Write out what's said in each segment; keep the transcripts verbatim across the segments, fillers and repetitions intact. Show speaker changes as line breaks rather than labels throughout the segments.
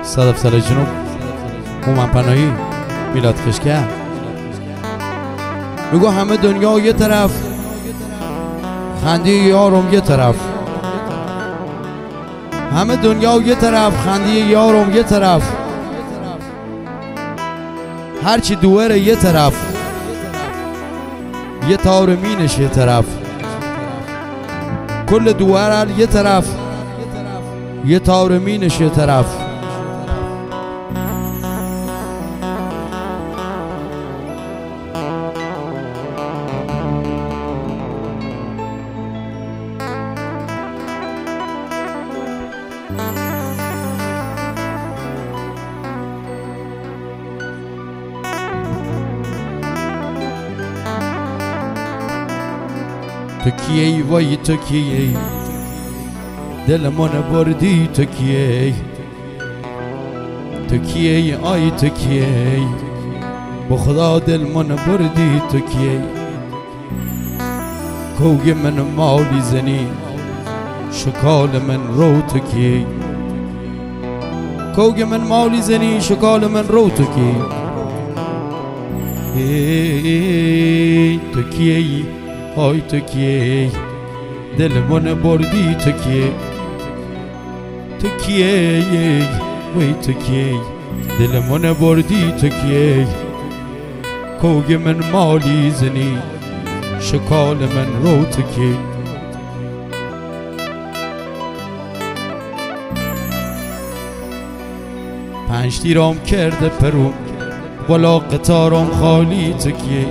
صدف سال جنوب هومن پناهی میلاد کشکر میگو همه دنیا یه طرف، خنده یارم یه طرف. همه دنیا یه طرف، خنده یارم یه طرف. هرچی دوره یه طرف، یه تار مینش یه طرف. کل دوره یه طرف، یه تار مینش یه طرف. تو کیی وای تو کیی دل من بردی، تو کیی تو کیی آی تو کیی با خدا دل من بردی، تو کیی کوگ من مالی زنی شکال من رو، تو کیی کوگ من مالی زنی شکال من رو، تو کیی تو کیی آی تو کیی دل من بردی، تو کیی تو کیی وای تو کیی دل من بردی، تو کیی کوگ من مالی زنی شکال من رو، تو کیی پنج تیرام کرده پرو بالا قطارم خالی، تو کیی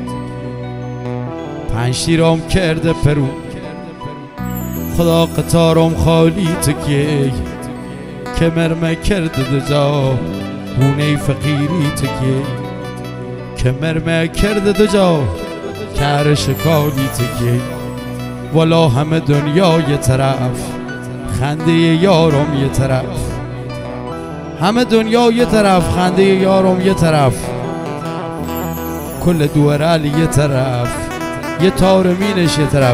پنج تیرام کرده پرو خدا قطارم خالی، تو کیی کمرمه کرده دجا هونه فقیری، تو کیی کمرمه کرده دجا کار شکالی، تو کیی والا همه دنیا یه طرف، خنده یارم یه طرف. همه دنیا یه طرف، خنده یارم یه طرف. کل دوره یه طرف، یه تار مینش یه طرف.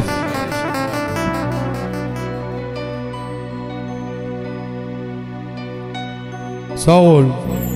ساول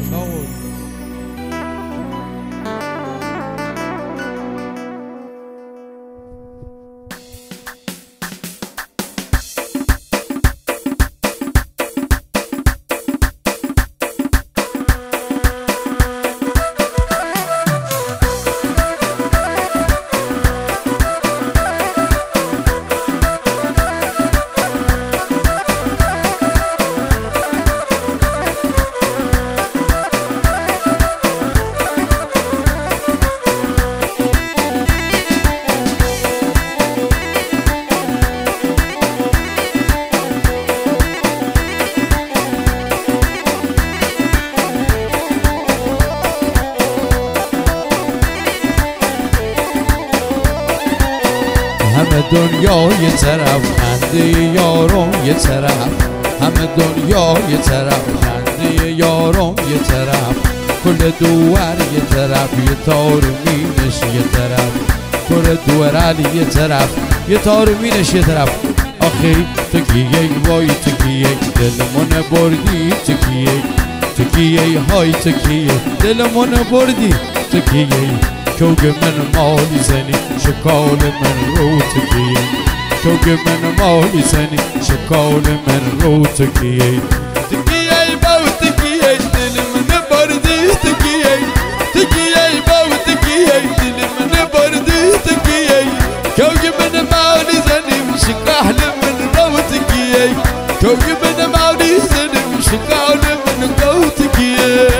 همه دنیا یه طرف، خنده یارم یه طرف. همه دنیا یه طرف، خنده یارم یه طرف. کل دوار یه طرف، یه تار مینش یه طرف. کل دوار یه طرف، یه تار مینش یه طرف. آخی تو کیی وای تو کیی دل من بردی، تو کیی تو کیی های تو کیی دل من بردی، تو کیی کوگ من مالی زنی شکال من رو، تو کیی کوگ من مالی زنی شکال من رو، تو کیی تو کیی باو تو کیی دل من بردی، تو کیی تو کیی باو تو کیی دل من بردی، تو کیی کوگ من مالی زنی شکال من رو، تو کیی کوگ من مالی زنی شکال من رو، تو کیی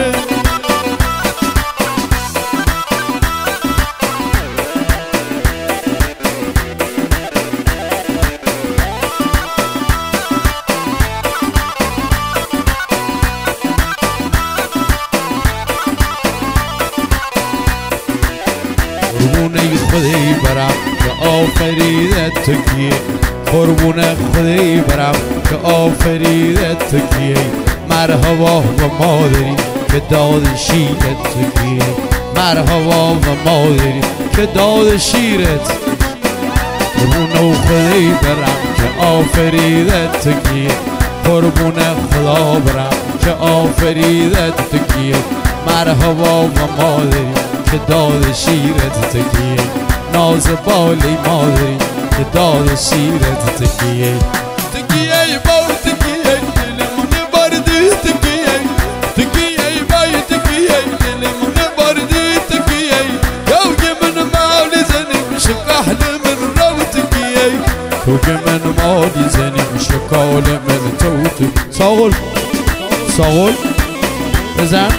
قربونه خدای برم که آفریده تو کیی قربونه خدای برم که آفریده تو کیی مرحبا و مادری که داد شیرت، تو کیی مرحبا و مادری که داد شیرت. قربونه خدای برم که آفریده تو کیی قربونه خدا برم که که آفریدت تو کیه مرحبا و مادری که داد شیرت تو کیه ناز بالی مادری که داد شیرت تو کیه تو کیه با تو کیه دلمون بردی تو کیه تو کیه بای تو کیه دلمون بردی تو کیه تو که من مالی زنیم شکاهل من رو تو کیه تو که من مالی زنیم شکال من تو تو ساغل ساغل بزن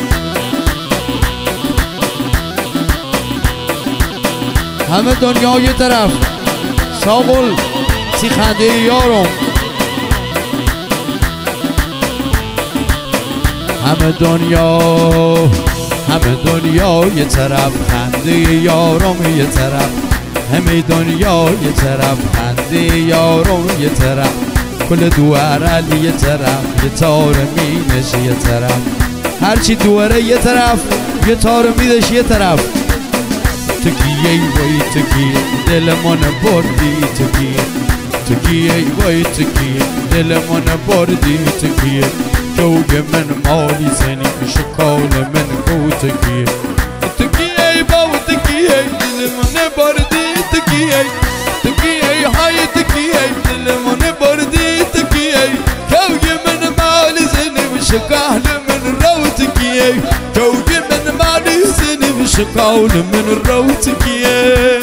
همه دنیا یه طرف ساغل سی خنده یارم همه دنیا همه دنیا یه طرف خنده یارم یه طرف همه دنیا یه طرف خنده یارم یه طرف کل دواره یه طرف یه تار مینش یه طرف هرچی دواره یه طرف یه تار میدش یه طرف تکیه وای تکیه دلمون بردی تکیه تکیه وای تکیه دلمون بردی تکیه جوگ من مالی زنی شکال من کو تکیه تکیه با تکیه دلمون بردی تکیه تکیه های تکیه دلمون بردی تکیه جوگ من مالی زنی شکال من رو تکیه جوگ من مالی زنی شکال من رو تکیه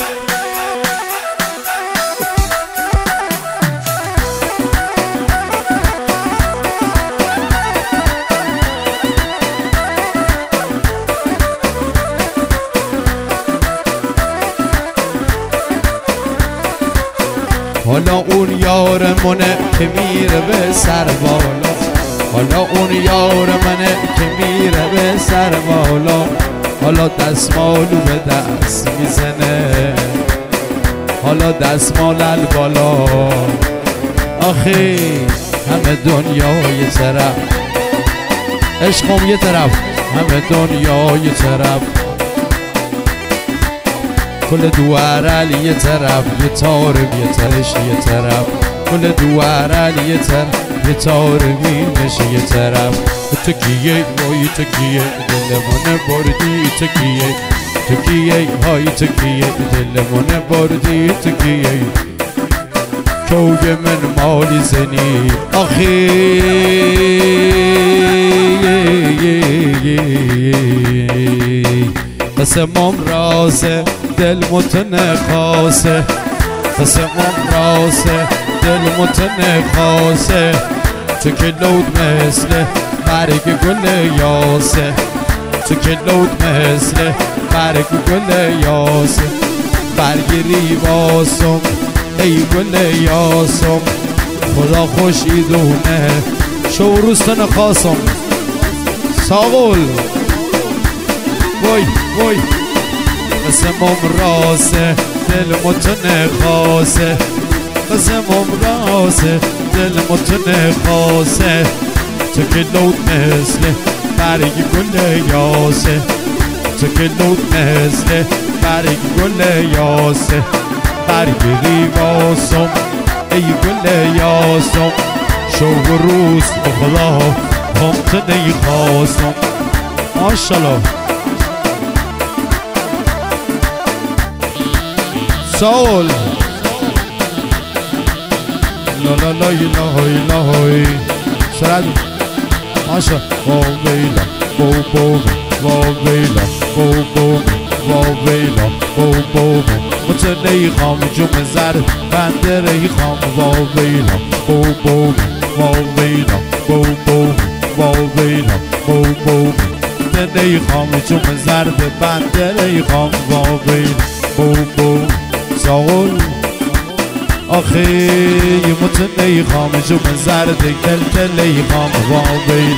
حالا اون یارمونه که میره به سر بالا حالا اون یار منه که میره به سر بالا حالا دستمالو به دست میزنه حالا دستمال بالا آخی همه دنیا یه طرف عشقم یه طرف همه دنیا یه طرف کل دواره یه طرف یه تار یه ترش یه طرف کل دواره یه طرف یه تار مینش یه طرف تکیه وای تکیه دلمون بردی تکیه تکیه های تکیه دلمون بردی تکیه کوگ من مالی زنی آخی قسمم رازه دل متن خاصه قسمم رازه دل متن خاصه تو که لود مثل برگ گل یاسه تو که لود مثل برگ گل یاسه برگ ریواسم ای گل یاسم خدا خوشی دونه شوروستن خاصم ساغل وای وای قسمم راسه دل متن خاصه قسمم راسه دل متن خاصه تو که لود مثل برگ گل یاسه تو که لود مثل برگ گل یاسه برگ ریواسم ای گل یاسم شو و روز بخلا همتنی خواستم ماشالله سول لا لا لا لا لا لا سرد ماشا واو ویلا بو بو واو ویلا بو بو واو ویلا بو بو متنی خام جم زر بندری خام واو ویلا بو بو واو ویلا بو بو واو ویلا بو بو متنی خام جم زر بندری خام واو ویلا بو بو ساغل آخی متنی خام جم زرد کل کلی خام واویل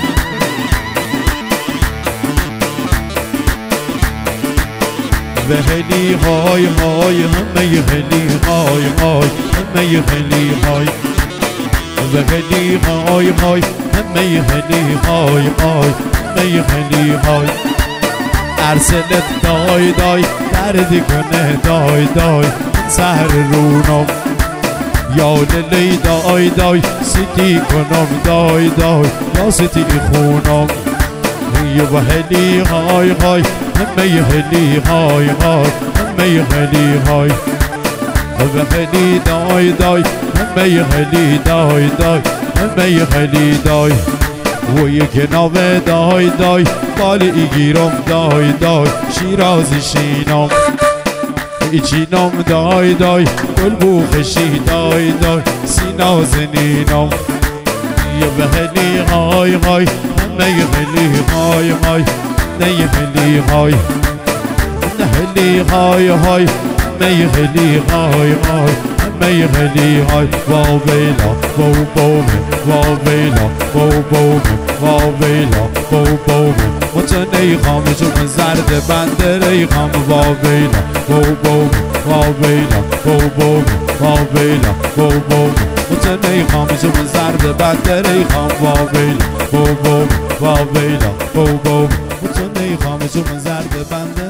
و هلی های های همه هلی های های همه هلی های و هلی های های همه هلی های های همه هلی های ارسلت دای دای دردی کنه دای دای سهر رونم یا لیلی دای دای سیتی کنم دای دای یا سیتی خونم یا و هلی های های همه هلی های های همه هلی های و هلی دای دای همه هلی دای دای همه هلی دای و یک ناوه دای دای بالی گیرم دای دای شیرازی شینم ایچینم دای دای گل بوخشی دای دای سینازنینم یا به هلی های های همه هلی های های نه هلی های نه هلی های های همه هلی های های همه هلی های واو بیلا واو بومه واو بیلا واو بومه واو بیلا واو بومه متنی خامشون زرد بندر خام واو بیلا واو بومه واو بیلا واو بومه واو بیلا واو بومه متنی خامشون زرد بندر خام واو بیلا واو بومه واو بیلا واو بومه متنی خامشون زرد بندر